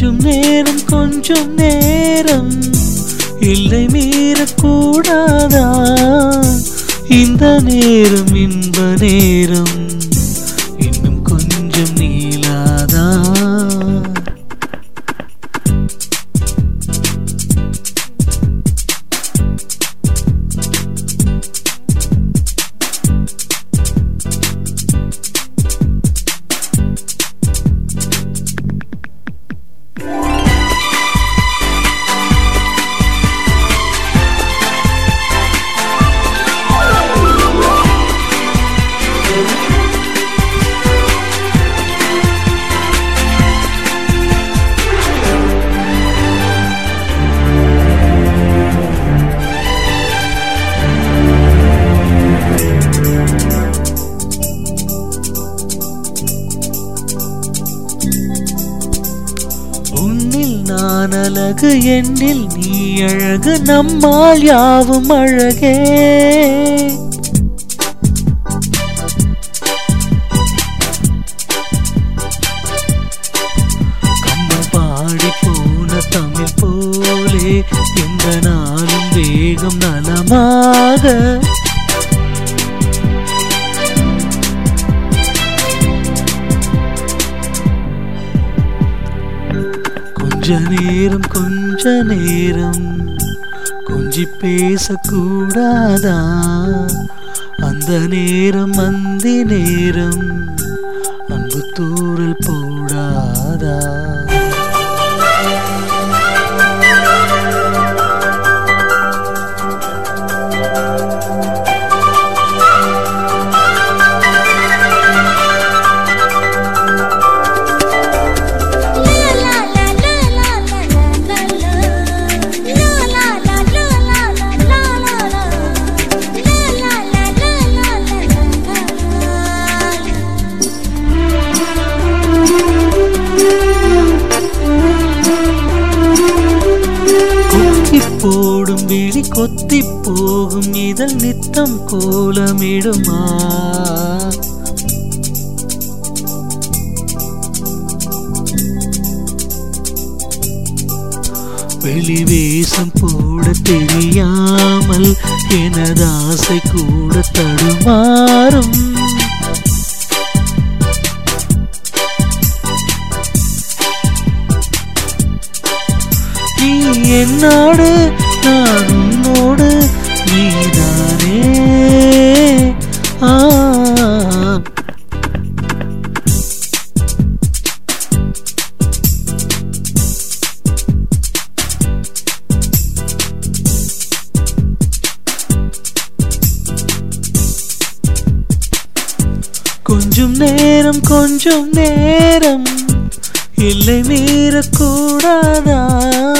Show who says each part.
Speaker 1: கொஞ்சம் நேரம் இல்லை மீறக்கூடாதா? இந்த நேரம் இன்ப நேரம் இன்னும் கொஞ்சம் நீளாதா? நான் அழகு என்னில் நீ அழகு நம்மால் யாவும் அழகே. கம்பன் பாடி போன தமிழ் போலே எந்த நாளும் வேகம் நலமாக. கொஞ்ச நேரம் கொஞ்சி பேசக்கூடாதா? அந்த நேரம் அந்தி நேரம் அன்பு தூரல் போடாதா? போடும் விழி கொத்தி போகும் இதழ் நித்தம் கோலமிடுமா? வெளி வேஷம் போட தெரியாமல் எனது ஆசை கூட தடுமாறும். நீ என்னோடு நான் உன்னோடு நீதானே. கொஞ்சம் நேரம் இல்லை மீறக்கூடாதா?